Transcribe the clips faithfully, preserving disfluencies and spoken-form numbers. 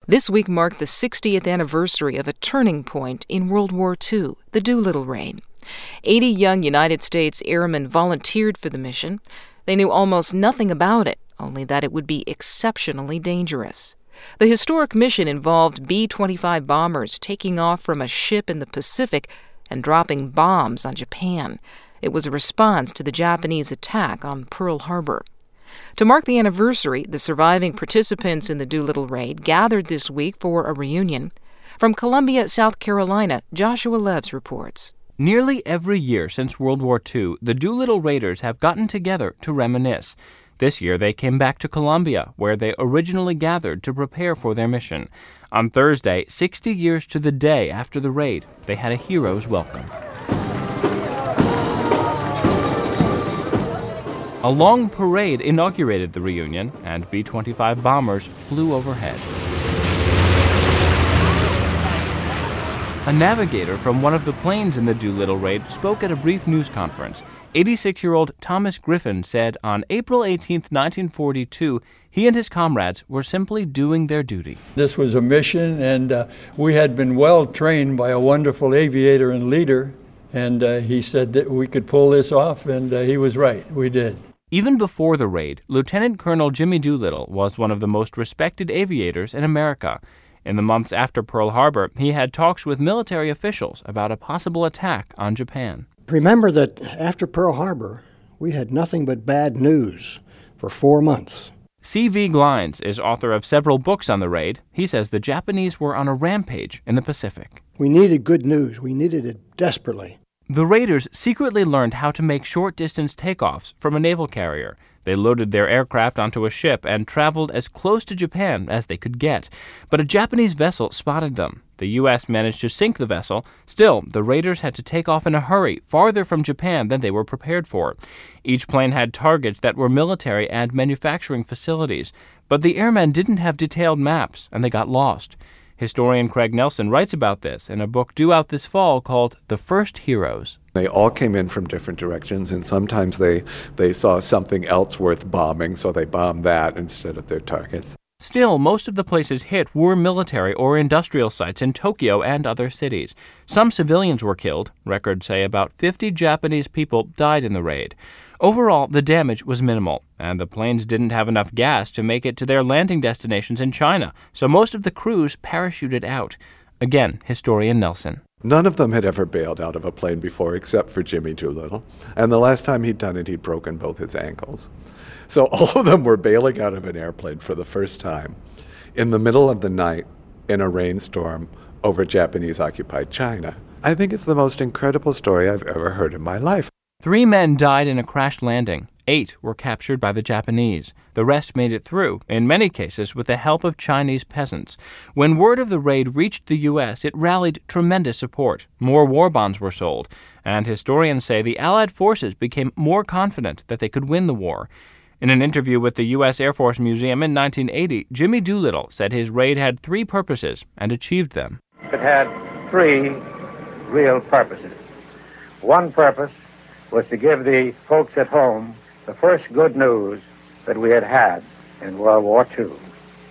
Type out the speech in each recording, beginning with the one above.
This week marked the sixtieth anniversary of a turning point in World War Two, the Doolittle Raid. Eighty young United States airmen volunteered for the mission. They knew almost nothing about it, only that it would be exceptionally dangerous. The historic mission involved B twenty-five bombers taking off from a ship in the Pacific and dropping bombs on Japan. It was a response to the Japanese attack on Pearl Harbor. To mark the anniversary, the surviving participants in the Doolittle Raid gathered this week for a reunion. From Columbia, South Carolina, Joshua Leves reports. Nearly every year since World War Two, the Doolittle Raiders have gotten together to reminisce. This year they came back to Columbia, where they originally gathered to prepare for their mission. On Thursday, sixty years to the day after the raid, they had a hero's welcome. A long parade inaugurated the reunion, and B twenty-five bombers flew overhead. A navigator from one of the planes in the Doolittle Raid spoke at a brief news conference. eighty-six-year-old Thomas Griffin said on April eighteenth, nineteen forty-two, he and his comrades were simply doing their duty. This was a mission, and uh, we had been well trained by a wonderful aviator and leader, and uh, he said that we could pull this off, and uh, he was right. We did. Even before the raid, Lieutenant Colonel Jimmy Doolittle was one of the most respected aviators in America. In the months after Pearl Harbor, he had talks with military officials about a possible attack on Japan. Remember that after Pearl Harbor, we had nothing but bad news for four months. C V Glines is author of several books on the raid. He says the Japanese were on a rampage in the Pacific. We needed good news. We needed it desperately. The raiders secretly learned how to make short-distance takeoffs from a naval carrier. They loaded their aircraft onto a ship and traveled as close to Japan as they could get. But a Japanese vessel spotted them. The U S managed to sink the vessel. Still, the raiders had to take off in a hurry, farther from Japan than they were prepared for. Each plane had targets that were military and manufacturing facilities. But the airmen didn't have detailed maps, and they got lost. Historian Craig Nelson writes about this in a book due out this fall called The First Heroes. They all came in from different directions, and sometimes they, they saw something else worth bombing, so they bombed that instead of their targets. Still, most of the places hit were military or industrial sites in Tokyo and other cities. Some civilians were killed. Records say about fifty Japanese people died in the raid. Overall, the damage was minimal, and the planes didn't have enough gas to make it to their landing destinations in China, so most of the crews parachuted out. Again, historian Nelson. None of them had ever bailed out of a plane before except for Jimmy Doolittle, and the last time he'd done it, he'd broken both his ankles. So all of them were bailing out of an airplane for the first time in the middle of the night in a rainstorm over Japanese-occupied China. I think it's the most incredible story I've ever heard in my life. Three men died in a crash landing. Eight were captured by the Japanese. The rest made it through, in many cases with the help of Chinese peasants. When word of the raid reached the U S, it rallied tremendous support. More war bonds were sold, and historians say the Allied forces became more confident that they could win the war. In an interview with the U S Air Force Museum in nineteen eighty, Jimmy Doolittle said his raid had three purposes and achieved them. It had three real purposes. One purpose was to give the folks at home the first good news that we had had in World War Two.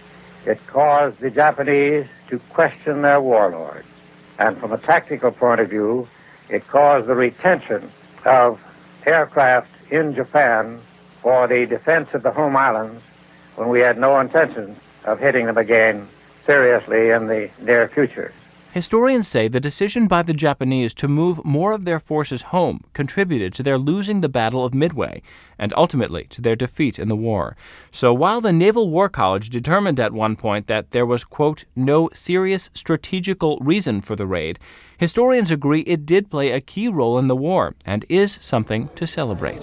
It caused the Japanese to question their warlord. And from a tactical point of view, it caused the retention of aircraft in Japan for the defense of the home islands when we had no intention of hitting them again seriously in the near future. Historians say the decision by the Japanese to move more of their forces home contributed to their losing the Battle of Midway and ultimately to their defeat in the war. So while the Naval War College determined at one point that there was, quote, no serious strategical reason for the raid, historians agree it did play a key role in the war and is something to celebrate.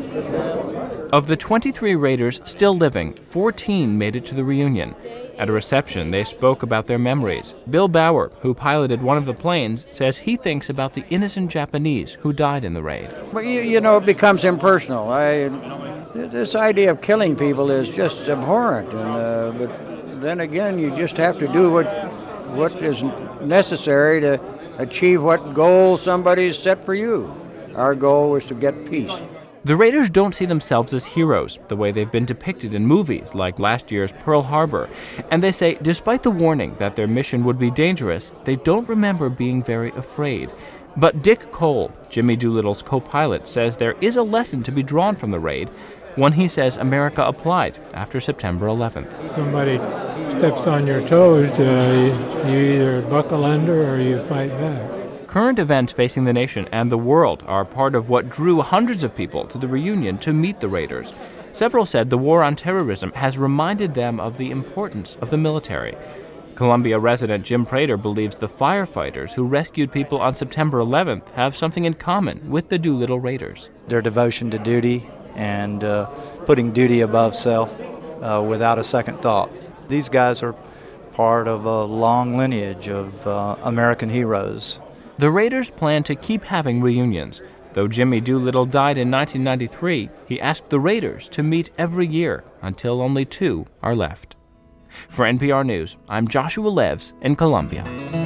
Of the twenty-three raiders still living, fourteen made it to the reunion. At a reception, they spoke about their memories. Bill Bauer, who piloted one of the planes, says he thinks about the innocent Japanese who died in the raid. But you, you know, it becomes impersonal. I, this idea of killing people is just abhorrent. And uh, but then again, you just have to do what what is necessary to achieve what goal somebody's set for you. Our goal was to get peace. The Raiders don't see themselves as heroes, the way they've been depicted in movies like last year's Pearl Harbor. And they say, despite the warning that their mission would be dangerous, they don't remember being very afraid. But Dick Cole, Jimmy Doolittle's co-pilot, says there is a lesson to be drawn from the raid, one he says America applied after September eleventh. Somebody steps on your toes, uh, you either buckle under or you fight back. Current events facing the nation and the world are part of what drew hundreds of people to the reunion to meet the Raiders. Several said the war on terrorism has reminded them of the importance of the military. Columbia resident Jim Prater believes the firefighters who rescued people on September eleventh have something in common with the Doolittle Raiders. Their devotion to duty and uh, putting duty above self uh, without a second thought. These guys are part of a long lineage of uh, American heroes. The Raiders plan to keep having reunions. Though Jimmy Doolittle died in nineteen ninety-three, he asked the Raiders to meet every year until only two are left. For N P R News, I'm Joshua Leves in Columbia.